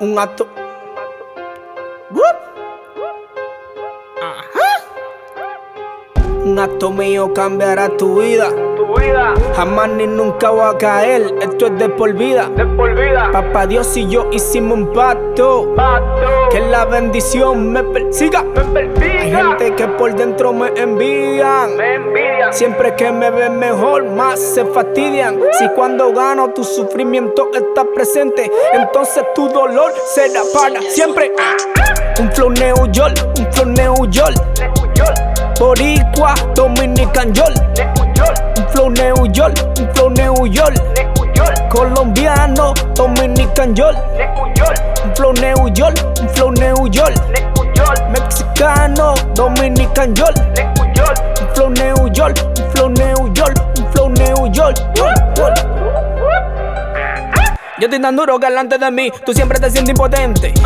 Un acto. ¡Wup! Un acto mío cambiará tu vida. Jamás ni nunca voy a caer. Esto es de por vida. Papá Dios y yo hicimos un pacto. Que la bendición me persiga. Hay gente que por dentro me envidian. Siempre que me ven mejor, más se fastidian. Si cuando gano tu sufrimiento está presente, entonces tu dolor será para siempre. Un flow New York, un flow New York. Boricua, Dominican York. Un flow New York, un flow New York. Colombiano, Dominican York. Un flow New York, un flow New York. Mexicano, Dominican York. Un flow New York, un flow New York. Un flow New York. Yo estoy tan duro que delante de mí tú siempre te sientes impotente.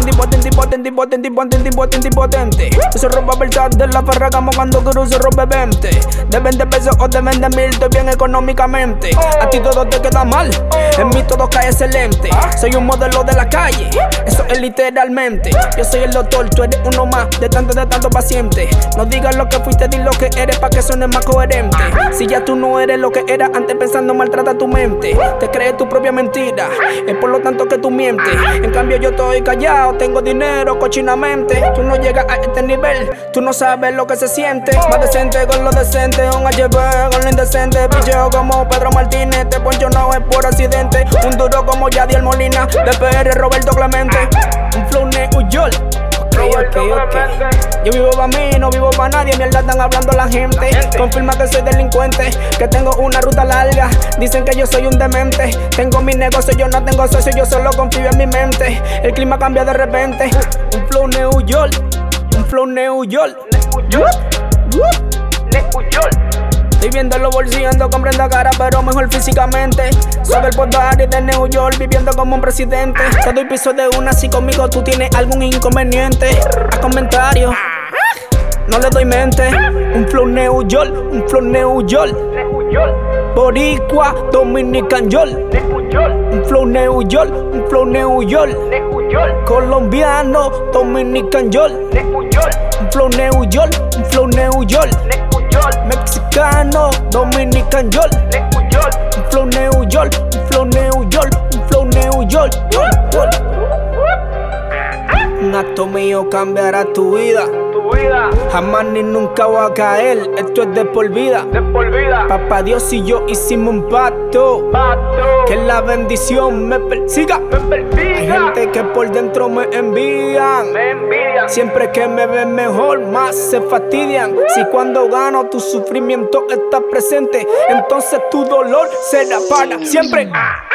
Impotente. Yo soy ropa versal de la farragamo cuando cruzo rompe 20. De 20 pesos o de 20,000 estoy bien económicamente. A ti todo te queda mal, en mí todo cae excelente. Soy un modelo de la calle, eso es literalmente. Yo soy el doctor, tú eres uno más de tanto paciente. No digas lo que fuiste, di lo que eres pa' que suene más coherente. Si ya tú no eres lo que eras antes pensando maltrata tu mente. Te crees tu propia mentira, es por lo tanto que tú mientes. En cambio yo estoy callado, tengo dinero cochinamente. Tú no llegas a este nivel, tú no sabes lo que se siente. Más decente con lo decente, un HP con lo indecente. Picheo como Pedro Martínez, te poncho no es por accidente. Un duro como Yadiel Molina, de PR Roberto Clemente. Un flow New York. Okay. Yo vivo pa' mí, no vivo pa' nadie. Mierda están hablando la gente. Confirma que soy delincuente, que tengo una ruta larga. Dicen que yo soy un demente. Tengo mi negocio, yo no tengo socio. Yo solo confío en mi mente. El clima cambia de repente. Un flow New York. Un flow New York. New York. Estoy viendo los bolsillos, ando con prenda cara, pero mejor físicamente. Soy del Port Barrio de New York, viviendo como un presidente. Te doy piso de una, si conmigo tú tienes algún inconveniente. A comentarios, no le doy mente. Un flow New York, un flow New York. Boricua, Dominican York. Un flow New York, un flow New York. Colombiano, Dominican York. Un flow New York, un flow New York. Mexicano, Dominican York. Un flow New York, un flow New York. Un flow New York. Un acto mío cambiará tu vida. Jamás ni nunca voy a caer. Esto es de por vida. Papá Dios y yo hicimos un pacto. Que la bendición me persiga. Hay gente que por dentro me envidian. Siempre que me ven mejor, más se fastidian. Si cuando gano tu sufrimiento está presente, entonces tu dolor será para siempre.